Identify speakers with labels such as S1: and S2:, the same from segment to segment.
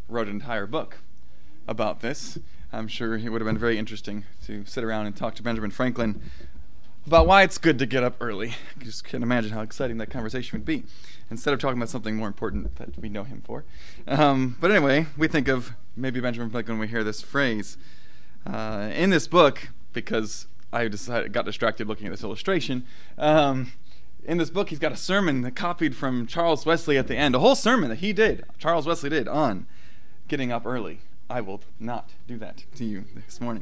S1: wrote an entire book about this. I'm sure it would have been very interesting to sit around and talk to Benjamin Franklin about why it's good to get up early. I just can't imagine how exciting that conversation would be, instead of talking about something more important that we know him for. But anyway, we think of maybe Benjamin Franklin when we hear this phrase. In this book, because I got distracted looking at this illustration, in this book he's got a sermon that copied from Charles Wesley at the end, a whole sermon that Charles Wesley did on getting up early. I will not do that to you this morning.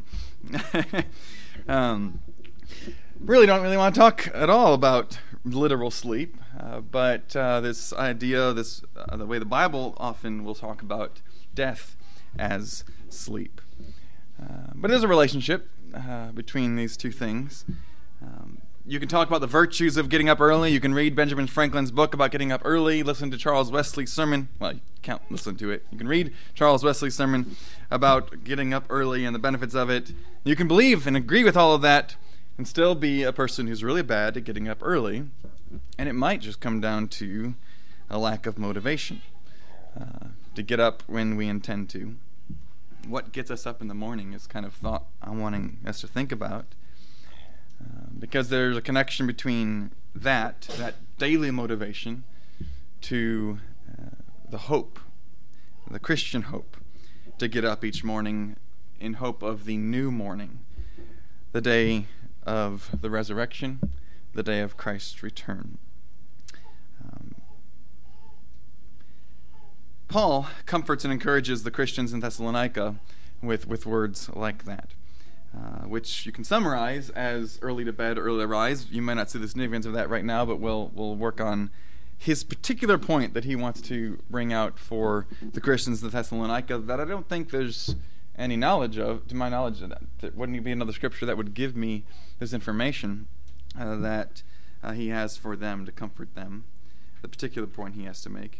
S1: Really don't want to talk at all about literal sleep, but this idea, the way the Bible often will talk about death as sleep. But there's a relationship between these two things. You can talk about the virtues of getting up early. You can read Benjamin Franklin's book about getting up early, listen to Charles Wesley's sermon. Well, you can't listen to it. You can read Charles Wesley's sermon about getting up early and the benefits of it. You can believe and agree with all of that and still be a person who's really bad at getting up early. And it might just come down to a lack of motivation to get up when we intend to. What gets us up in the morning is kind of thought I'm wanting us to think about. Because there's a connection between that daily motivation, to the hope, the Christian hope, to get up each morning in hope of the new morning, the day of the resurrection, the day of Christ's return. Paul comforts and encourages the Christians in Thessalonica with words like that. Which you can summarize as early to bed, early to rise. You might not see the significance of that right now, but we'll work on his particular point that he wants to bring out for the Christians in Thessalonica that I don't think there's any knowledge of, to my knowledge. There wouldn't be another scripture that would give me this information that he has for them to comfort them, the particular point he has to make.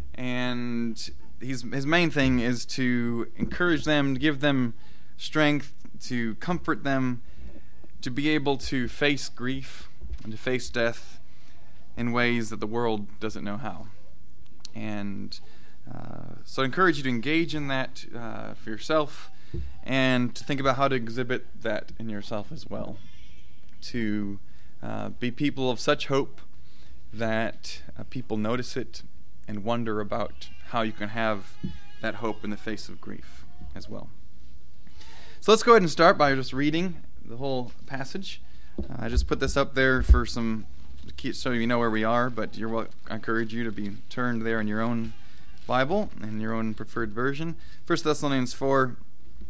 S1: And his main thing is to encourage them, to give them strength, to comfort them, to be able to face grief and to face death in ways that the world doesn't know how. And so I encourage you to engage in that for yourself, and to think about how to exhibit that in yourself as well. To be people of such hope that people notice it and wonder about how you can have that hope in the face of grief as well. So let's go ahead and start by just reading the whole passage. I just put this up there for so you know where we are, but I encourage you to be turned there in your own Bible, in your own preferred version. 1 Thessalonians 4,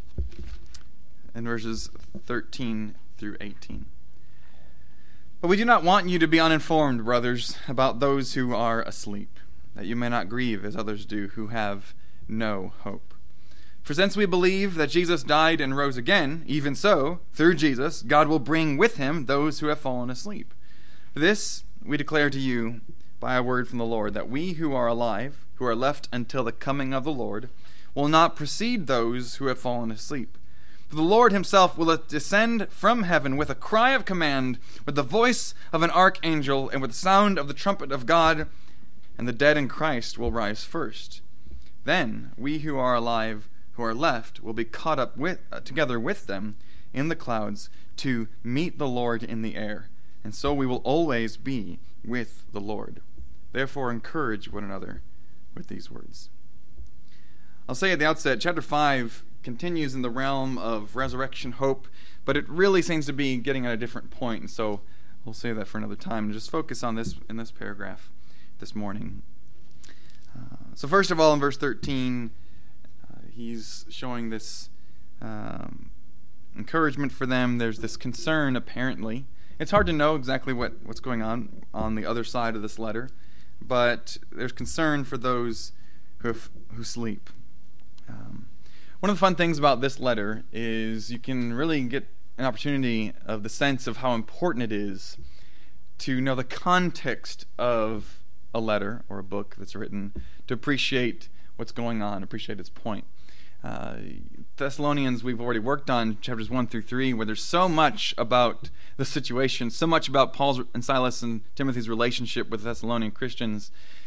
S1: and verses 13 through 18. But we do not want you to be uninformed, brothers, about those who are asleep, that you may not grieve as others do who have no hope. For since we believe that Jesus died and rose again, even so, through Jesus, God will bring with him those who have fallen asleep. This we declare to you by a word from the Lord, that we who are alive, who are left until the coming of the Lord, will not precede those who have fallen asleep. For the Lord himself will descend from heaven with a cry of command, with the voice of an archangel, and with the sound of the trumpet of God, and the dead in Christ will rise first. Then we who are alive, who are left, will be caught up together with them in the clouds to meet the Lord in the air, and so we will always be with the Lord. Therefore encourage one another with these words. I'll say at the outset, chapter 5 continues in the realm of resurrection hope, but it really seems to be getting at a different point, and so we'll save that for another time and just focus on this in this paragraph this morning. So first of all, in verse 13, he's showing this encouragement for them. There's this concern, apparently. It's hard to know exactly what's going on the other side of this letter, but there's concern for those who sleep. One of the fun things about this letter is you can really get an opportunity of the sense of how important it is to know the context of a letter or a book that's written, to appreciate what's going on, appreciate its point. Thessalonians, we've already worked on chapters 1 through 3, where there's so much about the situation, so much about Paul's and Silas and Timothy's relationship with Thessalonian Christians,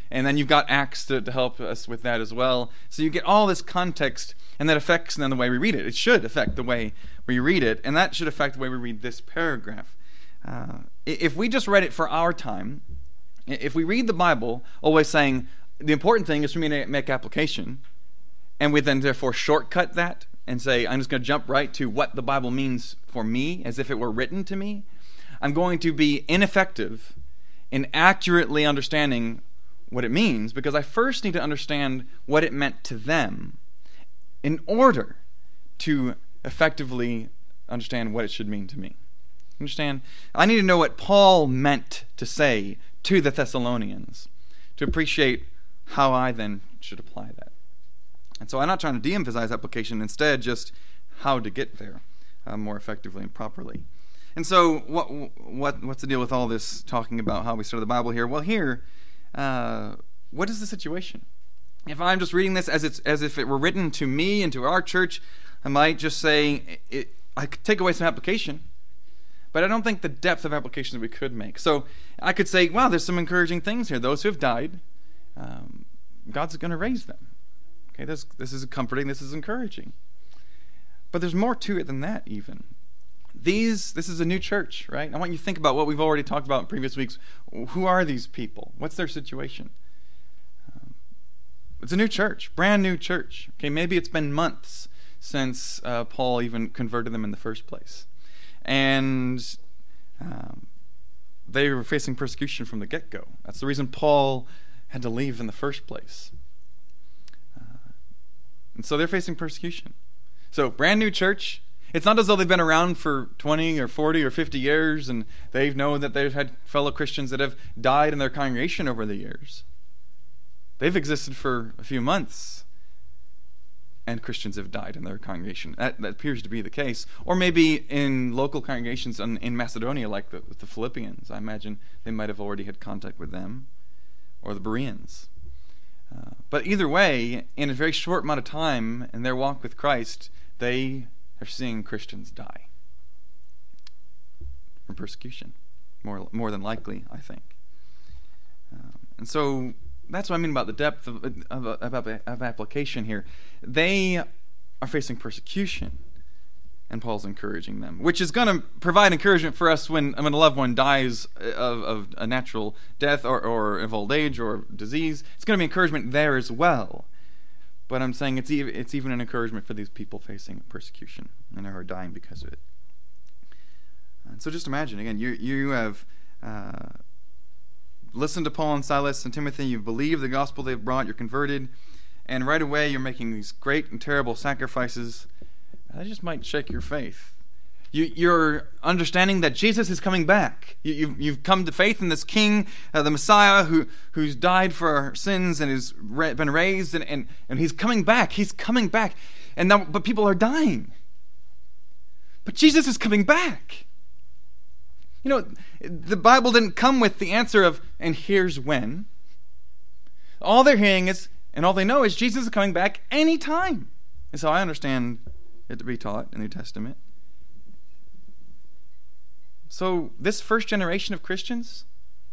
S1: And then you've got Acts to help us with that as well. So you get all this context, and that affects then the way we read it. It should affect the way we read it, and that should affect the way we read this paragraph. If we just read it for our time, if we read the Bible always saying the important thing is for me to make application, and we then therefore shortcut that and say, I'm just going to jump right to what the Bible means for me as if it were written to me, I'm going to be ineffective in accurately understanding what it means, because I first need to understand what it meant to them in order to effectively understand what it should mean to me. Understand? I need to know what Paul meant to say to the Thessalonians to appreciate how I then should apply that. And so I'm not trying to de-emphasize application, instead just how to get there more effectively and properly. And so what's the deal with all this talking about how we study the Bible here? Well, here, what is the situation? If I'm just reading this as if it were written to me and to our church, I might just say I could take away some application, but I don't think the depth of application that we could make. So I could say, wow, there's some encouraging things here. Those who have died, God's going to raise them. Okay, this is comforting. This is encouraging. But there's more to it than that even. This is a new church, right? I want you to think about what we've already talked about in previous weeks. Who are these people? What's their situation? It's a new church, brand new church. Okay, maybe it's been months since Paul even converted them in the first place. And they were facing persecution from the get-go. That's the reason Paul had to leave in the first place. And so they're facing persecution. So, brand new church. It's not as though they've been around for 20 or 40 or 50 years and they know that they've had fellow Christians that have died in their congregation over the years. They've existed for a few months and Christians have died in their congregation. That appears to be the case. Or maybe in local congregations in Macedonia, like the Philippians. I imagine they might have already had contact with them. Or the Bereans. But either way, in a very short amount of time in their walk with Christ, they are seeing Christians die from persecution, more than likely, I think. And so that's what I mean about the depth of application here. They are facing persecution, and Paul's encouraging them, which is going to provide encouragement for us when a loved one dies of a natural death or of old age or disease. It's going to be encouragement there as well. But I'm saying it's even an encouragement for these people facing persecution and who are dying because of it. And so just imagine, again, you have listened to Paul and Silas and Timothy, you've believed the gospel they've brought, you're converted, and right away you're making these great and terrible sacrifices. That just might shake your faith. You're understanding that Jesus is coming back. You've come to faith in this King, the Messiah, who's died for our sins and has been raised, and he's coming back. He's coming back. But people are dying. But Jesus is coming back. You know, the Bible didn't come with the answer of, and here's when. All they're hearing is, and all they know is Jesus is coming back anytime. That's how I understand it to be taught in the New Testament. So this first generation of Christians,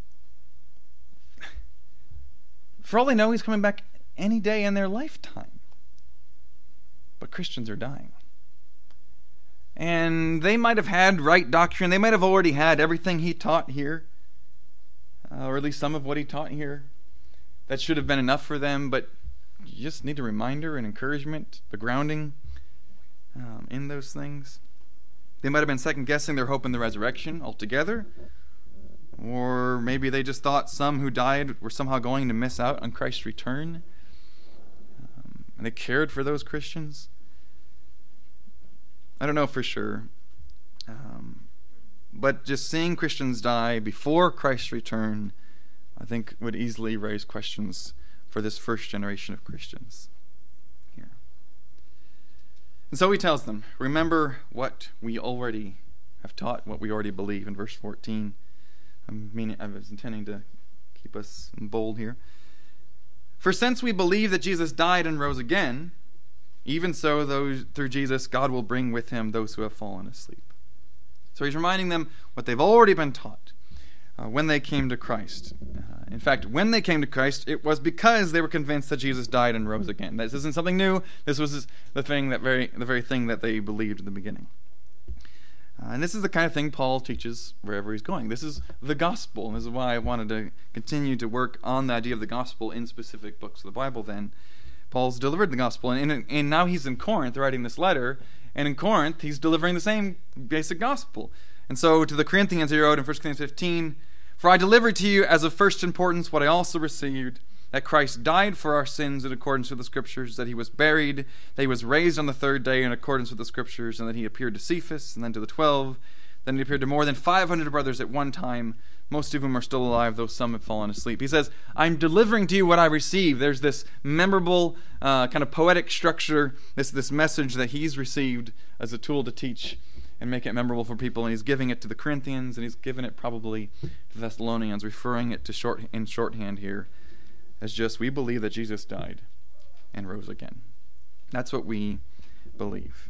S1: for all they know, he's coming back any day in their lifetime. But Christians are dying. And they might have had right doctrine. They might have already had everything he taught here, or at least some of what he taught here. That should have been enough for them, but you just need a reminder and encouragement, the grounding in those things. They might have been second-guessing their hope in the resurrection altogether. Or maybe they just thought some who died were somehow going to miss out on Christ's return. And they cared for those Christians. I don't know for sure. But just seeing Christians die before Christ's return, I think would easily raise questions for this first generation of Christians. And so he tells them, remember what we already have taught, what we already believe in verse 14. I was intending to keep us bold here. For since we believe that Jesus died and rose again, even so through Jesus God will bring with him those who have fallen asleep. So he's reminding them what they've already been taught when they came to Christ. In fact, when they came to Christ, it was because they were convinced that Jesus died and rose again. This isn't something new. This was the very thing that they believed in the beginning. And this is the kind of thing Paul teaches wherever he's going. This is the gospel. And this is why I wanted to continue to work on the idea of the gospel in specific books of the Bible then. Paul's delivered the gospel, and now he's in Corinth writing this letter, and in Corinth he's delivering the same basic gospel. And so to the Corinthians he wrote in 1 Corinthians 15, "For I delivered to you as of first importance what I also received, that Christ died for our sins in accordance with the Scriptures, that he was buried, that he was raised on the third day in accordance with the Scriptures, and that he appeared to Cephas, and then to the 12. Then he appeared to more than 500 brothers at one time, most of whom are still alive, though some have fallen asleep." He says, I'm delivering to you what I received. There's this memorable kind of poetic structure, this message that he's received as a tool to teach and make it memorable for people, and he's giving it to the Corinthians, and he's given it probably to the Thessalonians, referring it to in shorthand here as just, we believe that Jesus died and rose again. That's what we believe.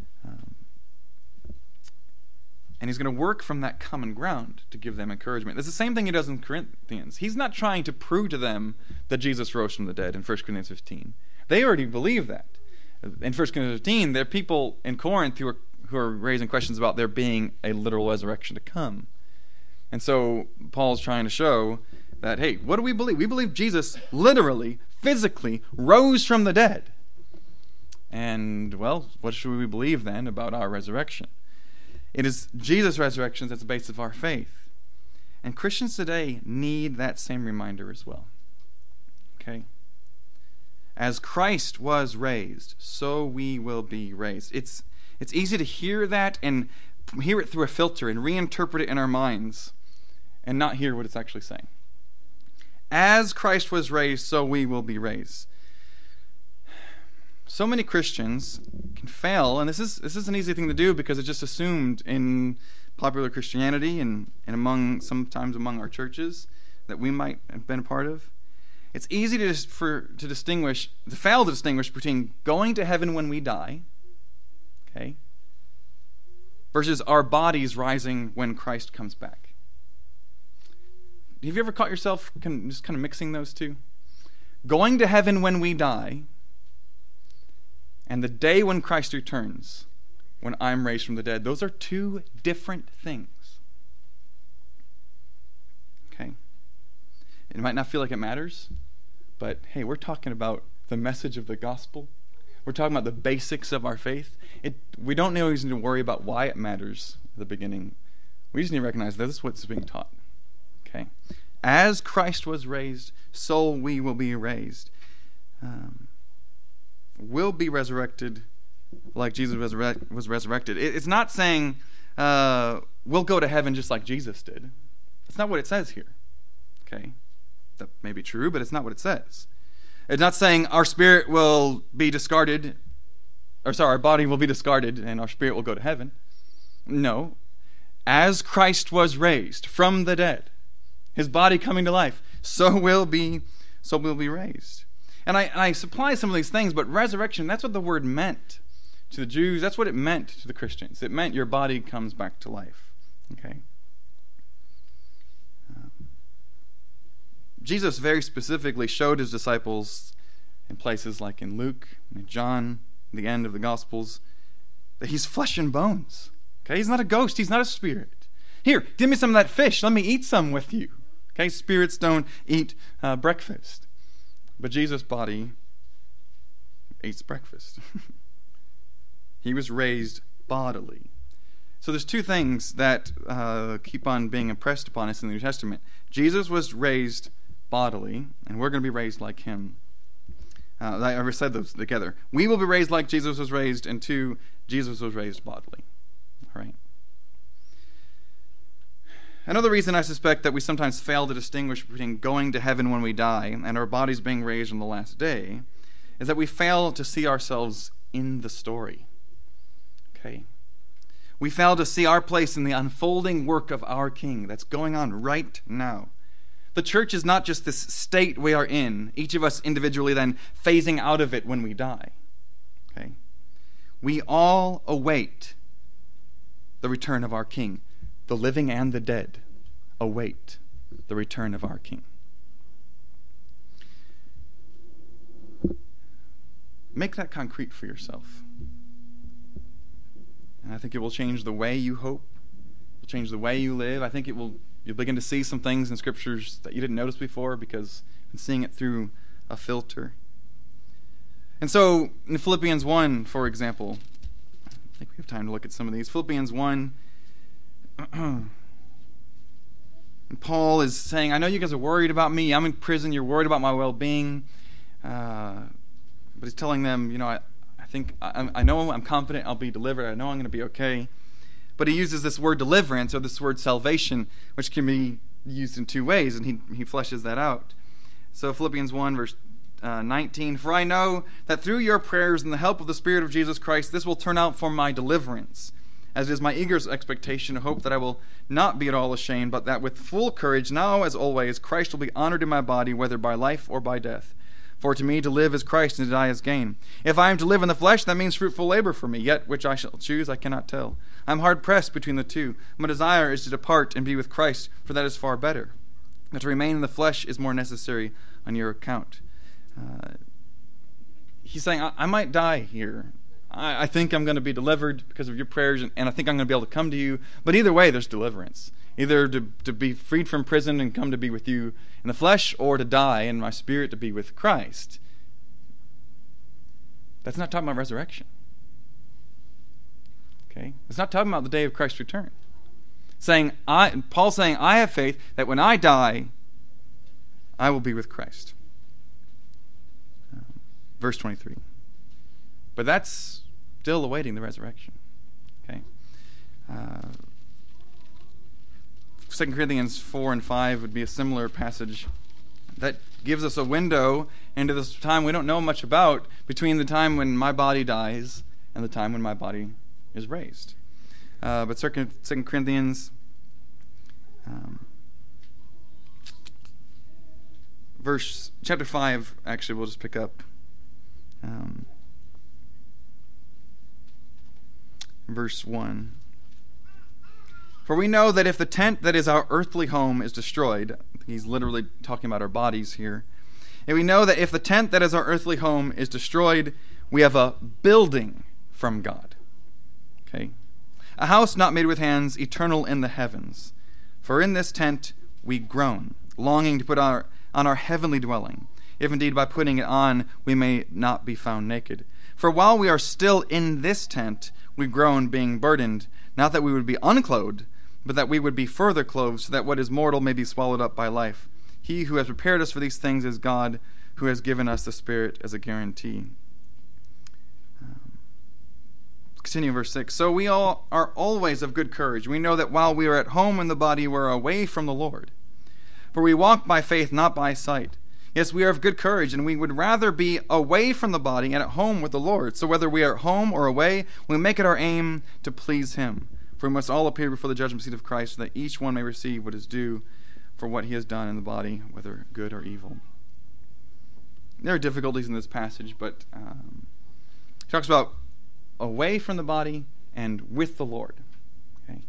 S1: And he's going to work from that common ground to give them encouragement. It's the same thing he does in Corinthians. He's not trying to prove to them that Jesus rose from the dead in 1 Corinthians 15. They already believe that. In 1 Corinthians 15, there are people in Corinth who are raising questions about there being a literal resurrection to come. And so Paul's trying to show that, hey, what do we believe? We believe Jesus literally, physically rose from the dead. And, well, what should we believe then about our resurrection? It is Jesus' resurrection that's the basis of our faith. And Christians today need that same reminder as well. Okay? As Christ was raised, so we will be raised. It's easy to hear that and hear it through a filter and reinterpret it in our minds and not hear what it's actually saying. As Christ was raised, so we will be raised. So many Christians can fail, and this is an easy thing to do because it's just assumed in popular Christianity and sometimes among our churches that we might have been a part of. It's easy to fail to distinguish between going to heaven when we die, okay, versus our bodies rising when Christ comes back. Have you ever caught yourself just kind of mixing those two? Going to heaven when we die, and the day when Christ returns, when I'm raised from the dead, those are two different things. Okay? It might not feel like it matters, but hey, we're talking about the message of the gospel. We're talking about the basics of our faith. We don't always need to worry about why it matters at the beginning. We just need to recognize that this is what's being taught. Okay? As Christ was raised, so we will be raised. Will be resurrected like Jesus was resurrected. It's not saying we'll go to heaven just like Jesus did. That's not what it says here. Okay? That may be true, but it's not what it says. It's not saying our spirit will be discarded, our body will be discarded and our spirit will go to heaven. No. As Christ was raised from the dead, his body coming to life, so we'll be raised. And I supply some of these things, but resurrection, that's what the word meant to the Jews. That's what it meant to the Christians. It meant your body comes back to life. Okay? Jesus very specifically showed his disciples in places like in Luke, in John, the end of the Gospels, that he's flesh and bones. Okay? He's not a ghost. He's not a spirit. Here, give me some of that fish. Let me eat some with you. Okay? Spirits don't eat breakfast. But Jesus' body eats breakfast. He was raised bodily. So there's two things that keep on being impressed upon us in the New Testament. Jesus was raised bodily, and we're going to be raised like him. I ever said those together. We will be raised like Jesus was raised, and two, Jesus was raised bodily. All right. Another reason I suspect that we sometimes fail to distinguish between going to heaven when we die and our bodies being raised on the last day is that we fail to see ourselves in the story. Okay? We fail to see our place in the unfolding work of our King that's going on right now. The church is not just this state we are in, each of us individually then phasing out of it when we die. Okay? We all await the return of our King. The living and the dead await the return of our King. make that concrete for yourself. And I think it will change the way you hope. It will change the way you live. I think you'll begin to see some things in Scriptures that you didn't notice before because you've been seeing it through a filter. And so in Philippians 1, for example, I think we have time to look at some of these. Philippians 1, and Paul is saying, I know you guys are worried about me. I'm in prison. You're worried about my well-being. But he's telling them, I know I'm confident I'll be delivered. I know I'm going to be okay. But he uses this word deliverance or this word salvation, which can be used in two ways, and he fleshes that out. So Philippians 1, verse 19, for I know that through your prayers and the help of the Spirit of Jesus Christ, this will turn out for my deliverance, as it is my eager expectation and hope that I will not be at all ashamed, but that with full courage, now as always, Christ will be honored in my body, whether by life or by death. For to me to live is Christ, and to die is gain. If I am to live in the flesh, that means fruitful labor for me, yet which I shall choose I cannot tell. I am hard pressed between the two. My desire is to depart and be with Christ, for that is far better. But to remain in the flesh is more necessary on your account. He's saying, I might die here. I think I'm going to be delivered because of your prayers, and I think I'm going to be able to come to you. But either way, there's deliverance. Either to be freed from prison and come to be with you in the flesh, or to die and my spirit to be with Christ. That's not talking about resurrection. Okay? It's not talking about the day of Christ's return. Paul's saying, I have faith that when I die, I will be with Christ. Verse 23. But that's still awaiting the resurrection. Okay? 2 Corinthians 4 and 5 would be a similar passage that gives us a window into this time we don't know much about between the time when my body dies and the time when my body is raised. But 2 Corinthians chapter 5, actually we'll just pick up verse 1. For we know that if the tent that is our earthly home is destroyed, he's literally talking about our bodies here, and we know that if the tent that is our earthly home is destroyed, we have a building from God. Okay? A house not made with hands, eternal in the heavens. For in this tent we groan, longing to put on our heavenly dwelling, if indeed by putting it on we may not be found naked. For while we are still in this tent, we groan, being burdened, not that we would be unclothed, but that we would be further clothed, so that what is mortal may be swallowed up by life. He who has prepared us for these things is God, who has given us the Spirit as a guarantee. Continue verse 6. So we all are always of good courage. We know that while we are at home in the body, we are away from the Lord. For we walk by faith, not by sight. Yes, we are of good courage, and we would rather be away from the body and at home with the Lord. So whether we are at home or away, we make it our aim to please Him. For we must all appear before the judgment seat of Christ, so that each one may receive what is due for what he has done in the body, whether good or evil. There are difficulties in this passage, but he talks about away from the body and with the Lord. Okay,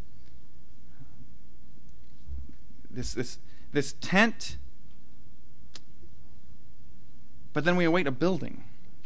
S1: this tent, but then we await a building.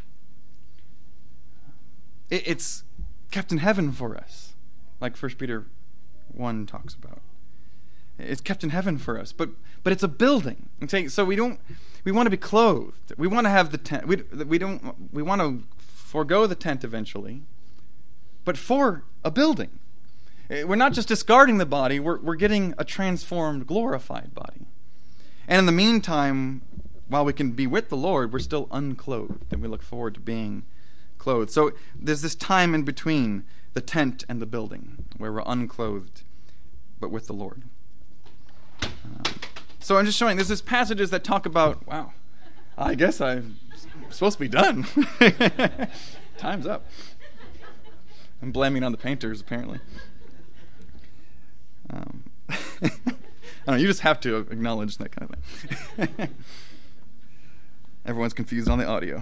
S1: It's kept in heaven for us. Like 1 Peter 1 talks about. It's kept in heaven for us. But it's a building. Okay? So we want to be clothed. We want to have the tent. We want to forego the tent eventually. But for a building. We're not just discarding the body, we're getting a transformed, glorified body. And in the meantime, while we can be with the Lord, we're still unclothed, and we look forward to being clothed. So there's this time in between the tent and the building, where we're unclothed, but with the Lord. So I'm just showing, there's these passages that talk about, wow, I guess I'm supposed to be done. Time's up. I'm blaming on the painters, apparently. I don't know, you just have to acknowledge that kind of thing. Everyone's confused on the audio.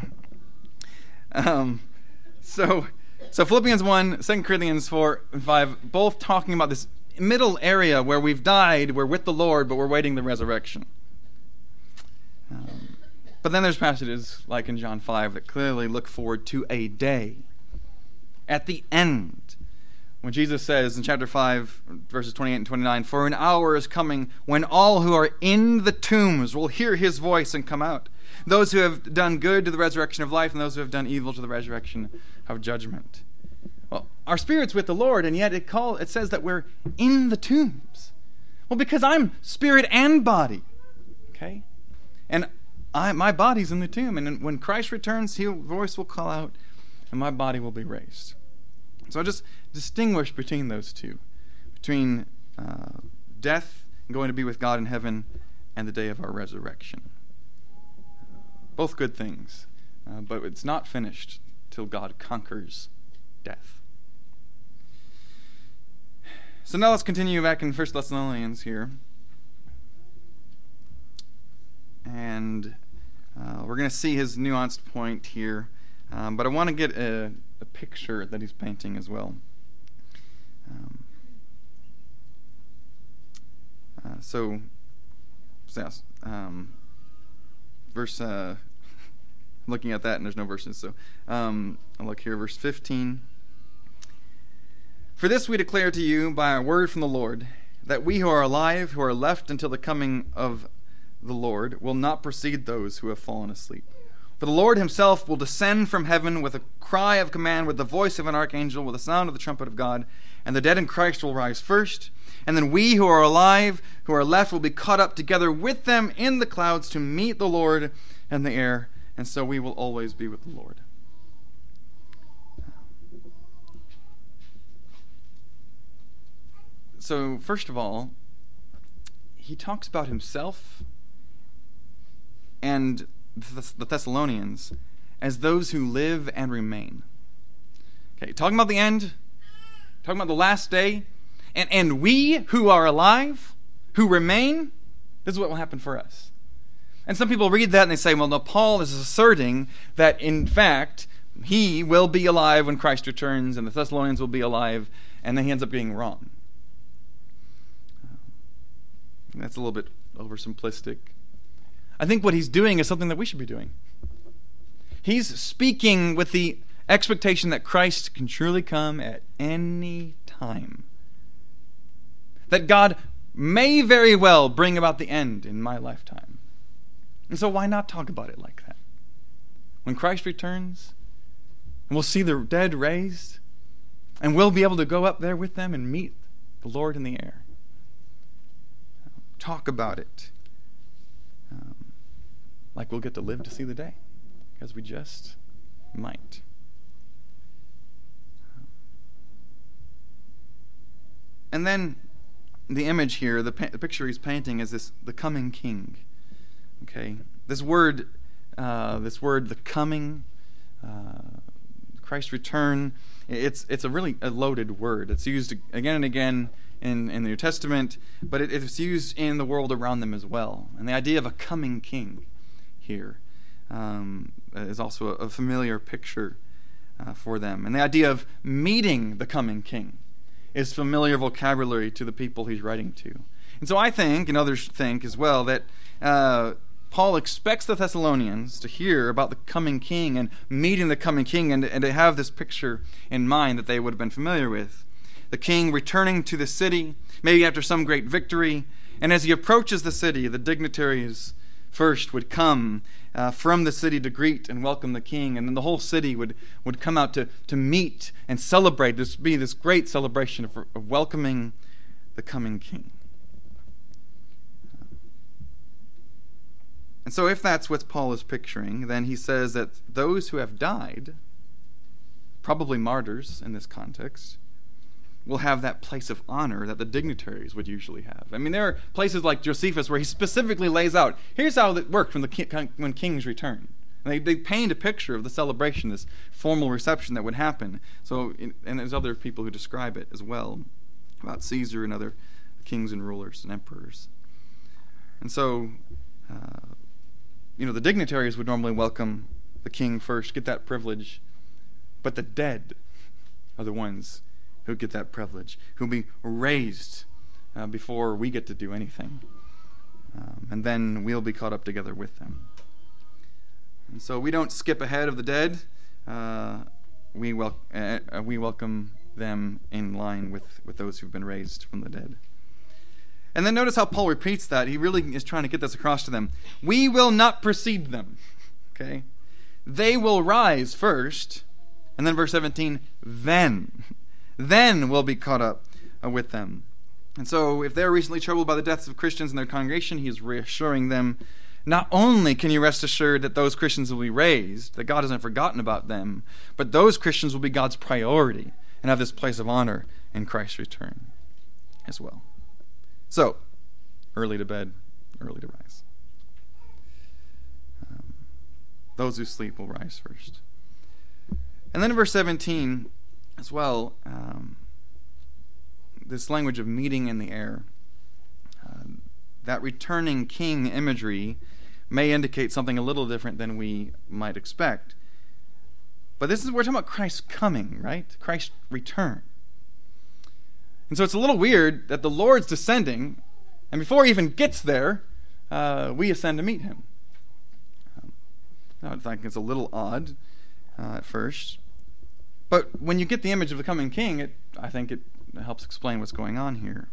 S1: So Philippians 1, 2 Corinthians 4 and 5, both talking about this middle area where we've died, we're with the Lord, but we're waiting the resurrection. But But then there's passages like in John 5 that clearly look forward to a day at the end, when Jesus says in chapter 5, verses 28 and 29, "For an hour is coming when all who are in the tombs will hear his voice and come out. Those who have done good to the resurrection of life, and those who have done evil to the resurrection of judgment." Well, our spirit's with the Lord, and yet it says that we're in the tombs. Well, because I'm spirit and body, okay? And my body's in the tomb, and when Christ returns, his voice will call out, and my body will be raised. So I just distinguish between those two, between death and going to be with God in heaven and the day of our resurrection. Both good things, but it's not finished till God conquers death. So now let's continue back in 1 Thessalonians here. And we're going to see his nuanced point here. But I want to get a picture that he's painting as well. Verse, looking at that and there's no verses, so I'll look here, verse 15. "For this we declare to you by a word from the Lord, that we who are alive, who are left until the coming of the Lord, will not precede those who have fallen asleep. For the Lord himself will descend from heaven with a cry of command, with the voice of an archangel, with the sound of the trumpet of God, and the dead in Christ will rise first. And then we who are alive, who are left, will be caught up together with them in the clouds to meet the Lord in the air, and so we will always be with the Lord." So, first of all, he talks about himself and the Thessalonians as those who live and remain. Okay, talking about the end, talking about the last day, and we who are alive, who remain, this is what will happen for us. And some people read that and they say, well, no, Paul is asserting that, in fact, he will be alive when Christ returns and the Thessalonians will be alive, and then he ends up being wrong. That's a little bit oversimplistic. I think what he's doing is something that we should be doing. He's speaking with the expectation that Christ can truly come at any time. That God may very well bring about the end in my lifetime. And so why not talk about it like that? When Christ returns, and we'll see the dead raised, and we'll be able to go up there with them and meet the Lord in the air. Talk about it. Like we'll get to live to see the day, because we just might. And then the image here, the picture he's painting is the coming king. Okay, this word, the coming, Christ's return. It's a really loaded word. It's used again and again in the New Testament, but it's used in the world around them as well. And the idea of a coming king here is also a familiar picture for them. And the idea of meeting the coming king is familiar vocabulary to the people he's writing to. And so I think, and others think as well, that Paul expects the Thessalonians to hear about the coming king and meeting the coming king, and to have this picture in mind that they would have been familiar with. The king returning to the city, maybe after some great victory, and as he approaches the city, the dignitaries first would come from the city to greet and welcome the king, and then the whole city would come out to meet and celebrate. This would be this great celebration of welcoming the coming king. And so if that's what Paul is picturing, then he says that those who have died, probably martyrs in this context, will have that place of honor that the dignitaries would usually have. I mean, there are places like Josephus where he specifically lays out, here's how it worked when kings return. And they paint a picture of the celebration, this formal reception that would happen. So, and there's other people who describe it as well, about Caesar and other kings and rulers and emperors. And so, the dignitaries would normally welcome the king first, get that privilege, but the dead are the ones who get that privilege, who will be raised before we get to do anything. And then we'll be caught up together with them. And so we don't skip ahead of the dead. We welcome them in line with those who've been raised from the dead. And then notice how Paul repeats that. He really is trying to get this across to them. We will not precede them. Okay? They will rise first. And then verse 17, then we'll be caught up with them. And so if they're recently troubled by the deaths of Christians in their congregation, he is reassuring them, not only can you rest assured that those Christians will be raised, that God hasn't forgotten about them, but those Christians will be God's priority and have this place of honor in Christ's return as well. So, early to bed, early to rise. Those who sleep will rise first. And then in verse 17 as well, this language of meeting in the air. That returning king imagery may indicate something a little different than we might expect. But we're talking about Christ's coming, right? Christ's return. And so it's a little weird that the Lord's descending, and before he even gets there, we ascend to meet him. I think it's a little odd at first. But when you get the image of the coming king, I think it helps explain what's going on here.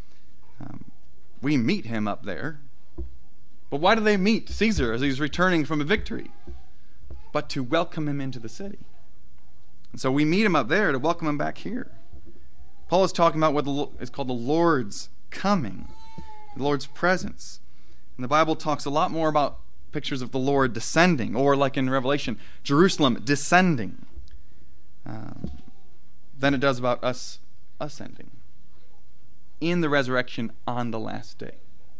S1: We meet him up there. But why do they meet Caesar as he's returning from a victory? But to welcome him into the city. And so we meet him up there to welcome him back here. Paul is talking about what is called the Lord's coming, the Lord's presence. And the Bible talks a lot more about pictures of the Lord descending, or like in Revelation, Jerusalem descending, than it does about us ascending in the resurrection on the last day.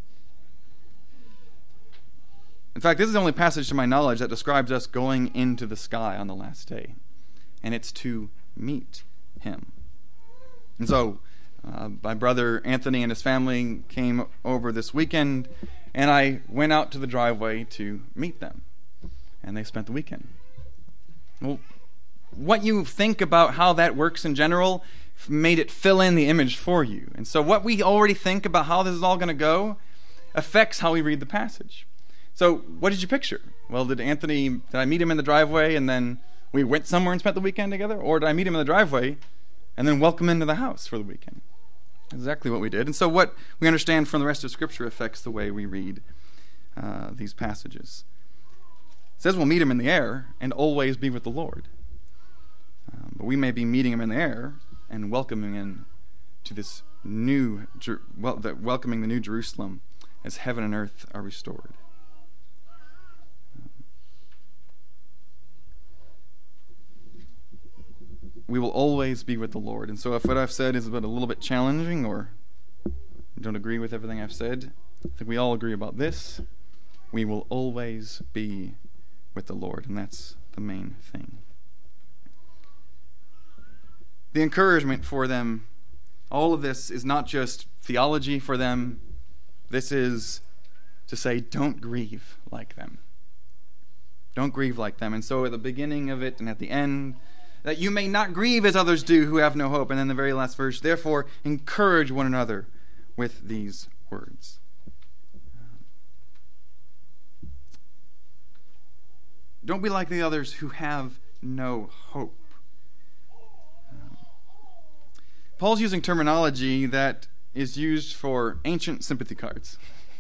S1: In fact, this is the only passage to my knowledge that describes us going into the sky on the last day. And it's to meet him. And so, my brother Anthony and his family came over this weekend, and I went out to the driveway to meet them. And they spent the weekend. Well, what you think about how that works in general made it fill in the image for you. And so what we already think about how this is all going to go affects how we read the passage. So what did you picture? Well, did I meet him in the driveway and then we went somewhere and spent the weekend together? Or did I meet him in the driveway and then welcome him into the house for the weekend? Exactly what we did. And so what we understand from the rest of Scripture affects the way we read these passages. It says we'll meet him in the air and always be with the Lord. But we may be meeting him in the air and welcoming him to this welcoming the new Jerusalem as heaven and earth are restored. We will always be with the Lord. And so if what I've said is a little bit challenging or you don't agree with everything I've said, I think we all agree about this. We will always be with the Lord, and that's the main thing. The encouragement for them, all of this is not just theology for them. This is to say, don't grieve like them. Don't grieve like them. And so at the beginning of it and at the end, that you may not grieve as others do who have no hope. And then the very last verse, therefore, encourage one another with these words. Don't be like the others who have no hope. Paul's using terminology that is used for ancient sympathy cards.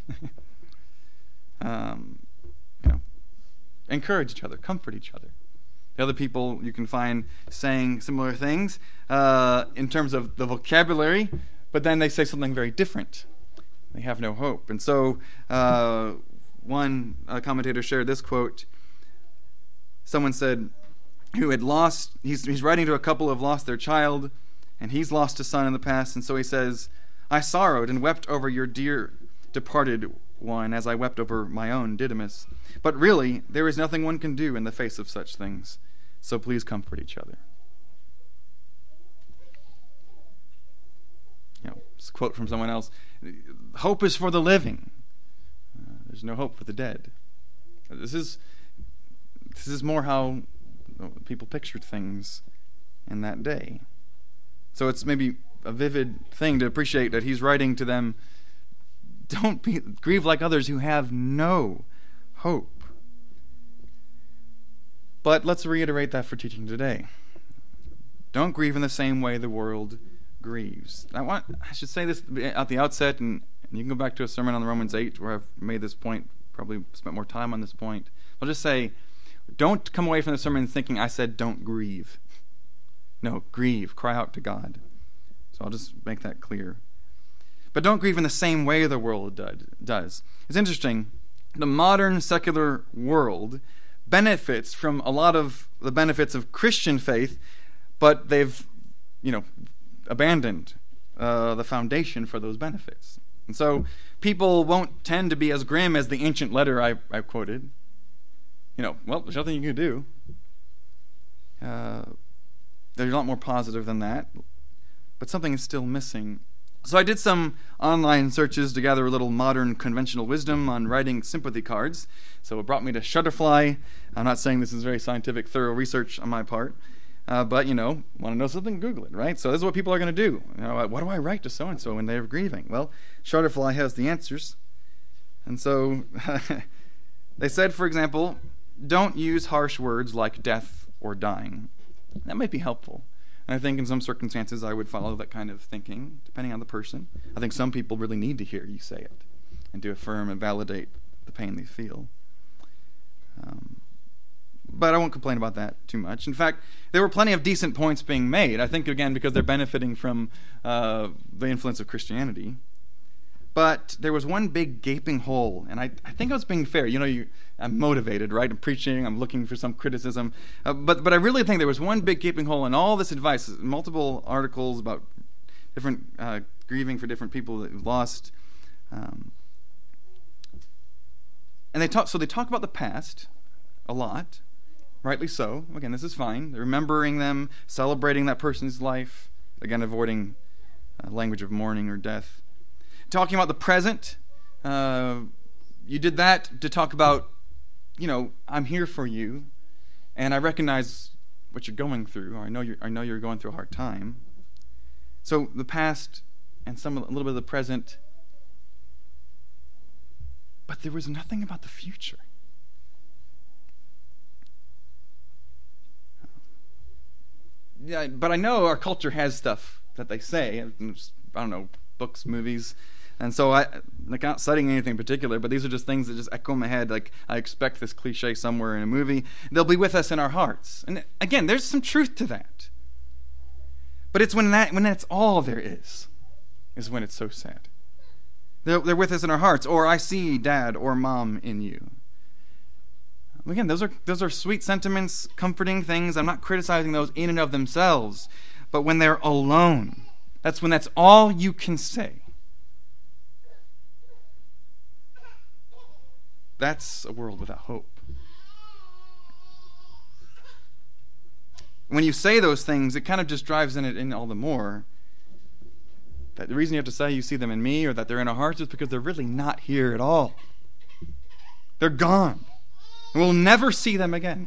S1: Encourage each other, comfort each other. The other people you can find saying similar things in terms of the vocabulary, but then they say something very different. They have no hope. And so one commentator shared this quote. Someone said, he's writing to a couple who have lost their child, and he's lost a son in the past, and so he says, I sorrowed and wept over your dear departed one as I wept over my own Didymus. But really, there is nothing one can do in the face of such things. So please comfort each other. This quote from someone else. Hope is for the living. There's no hope for the dead. This is more how people pictured things in that day. So it's maybe a vivid thing to appreciate that he's writing to them, don't grieve like others who have no hope. But let's reiterate that for teaching today. Don't grieve in the same way the world grieves. I should say this at the outset, and you can go back to a sermon on Romans 8 where I've made this point, probably spent more time on this point. I'll just say, don't come away from the sermon thinking I said don't grieve. No, grieve, cry out to God. So I'll just make that clear. But don't grieve in the same way the world does. It's interesting, the modern secular world benefits from a lot of the benefits of Christian faith, but they've, abandoned the foundation for those benefits. And so people won't tend to be as grim as the ancient letter I quoted. Well, there's nothing you can do. They're a lot more positive than that, but something is still missing. So I did some online searches to gather a little modern conventional wisdom on writing sympathy cards. So it brought me to Shutterfly. I'm not saying this is very scientific, thorough research on my part. But, want to know something, Google it, right? So this is what people are going to do. What do I write to so-and-so when they're grieving? Well, Shutterfly has the answers. And so they said, for example, don't use harsh words like death or dying. That might be helpful. And I think in some circumstances I would follow that kind of thinking, depending on the person. I think some people really need to hear you say it and to affirm and validate the pain they feel. But I won't complain about that too much. In fact, there were plenty of decent points being made. I think, again, because they're benefiting from the influence of Christianity. But there was one big gaping hole, and I think I was being fair. I'm motivated, right? I'm preaching, I'm looking for some criticism. But I really think there was one big gaping hole in all this advice, multiple articles about different grieving for different people that we've lost. And they talk about the past a lot, rightly so. Again, this is fine. They're remembering them, celebrating that person's life, again, avoiding language of mourning or death. Talking about the present, you did that to talk about, I'm here for you, and I recognize what you're going through. Or I know you're going through a hard time. So the past and a little bit of the present, but there was nothing about the future. Yeah, but I know our culture has stuff that they say. I don't know, books, movies. And so I'm not citing anything in particular, but these are just things that just echo in my head. Like, I expect this cliche somewhere in a movie. They'll be with us in our hearts. And again, there's some truth to that. But it's when that's all there is when it's so sad. They're with us in our hearts. Or I see dad or mom in you. Again, those are sweet sentiments, comforting things. I'm not criticizing those in and of themselves. But when they're alone, that's when that's all you can say. That's a world without hope. When you say those things, it kind of just drives it in all the more. That the reason you have to say you see them in me or that they're in our hearts is because they're really not here at all. They're gone. We'll never see them again.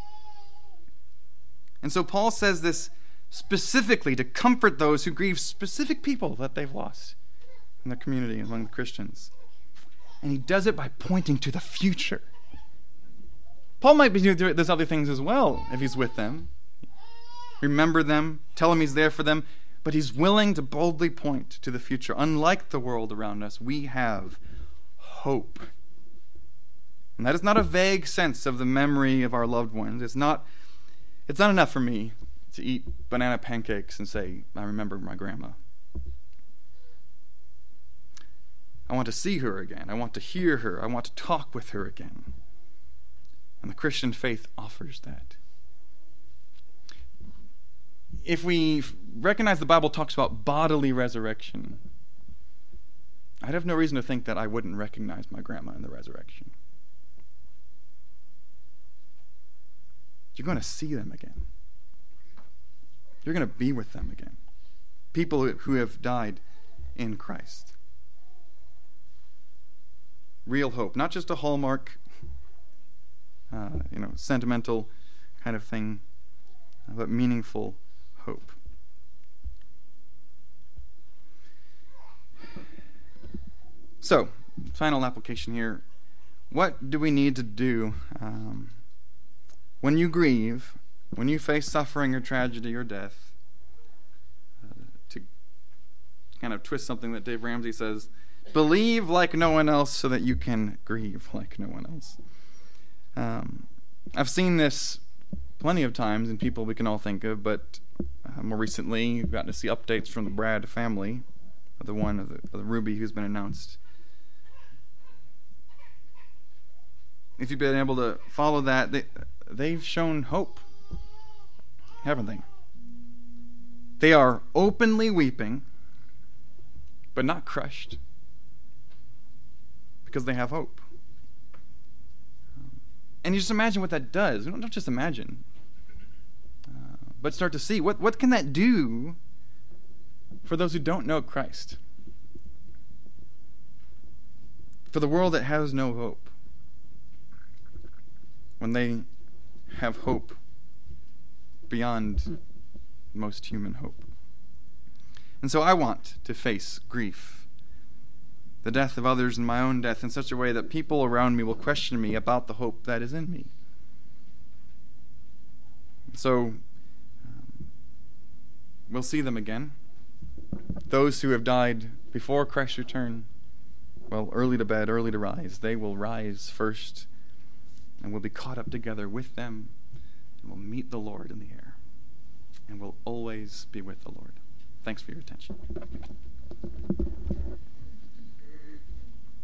S1: And so Paul says this specifically to comfort those who grieve specific people that they've lost in their community among the Christians. And he does it by pointing to the future. Paul might be doing those other things as well if he's with them. Remember them, tell him he's there for them, but he's willing to boldly point to the future. Unlike the world around us, we have hope. And that is not a vague sense of the memory of our loved ones. It's not enough for me to eat banana pancakes and say, I remember my grandma. I want to see her again. I want to hear her. I want to talk with her again. And the Christian faith offers that. If we recognize the Bible talks about bodily resurrection, I'd have no reason to think that I wouldn't recognize my grandma in the resurrection. You're going to see them again. You're going to be with them again. People who have died in Christ. Real hope, not just a hallmark, sentimental kind of thing, but meaningful hope. So, final application here. What do we need to do when you grieve, when you face suffering or tragedy or death, to kind of twist something that Dave Ramsey says, believe like no one else so that you can grieve like no one else. I've seen this plenty of times in people we can all think of, but more recently we've gotten to see updates from the Brad family, the one of the Ruby who's been announced. If you've been able to follow that, they've shown hope, haven't they? They are openly weeping, but not crushed, because they have hope. And you just imagine what that does. Don't just imagine, but start to see what can that do for those who don't know Christ, for the world that has no hope, when they have hope beyond most human hope. And so I want to face grief, the death of others and my own death, in such a way that people around me will question me about the hope that is in me. So we'll see them again. Those who have died before Christ's return, well, early to bed, early to rise, they will rise first, and we'll be caught up together with them, and we'll meet the Lord in the air, and we'll always be with the Lord. Thanks for your attention.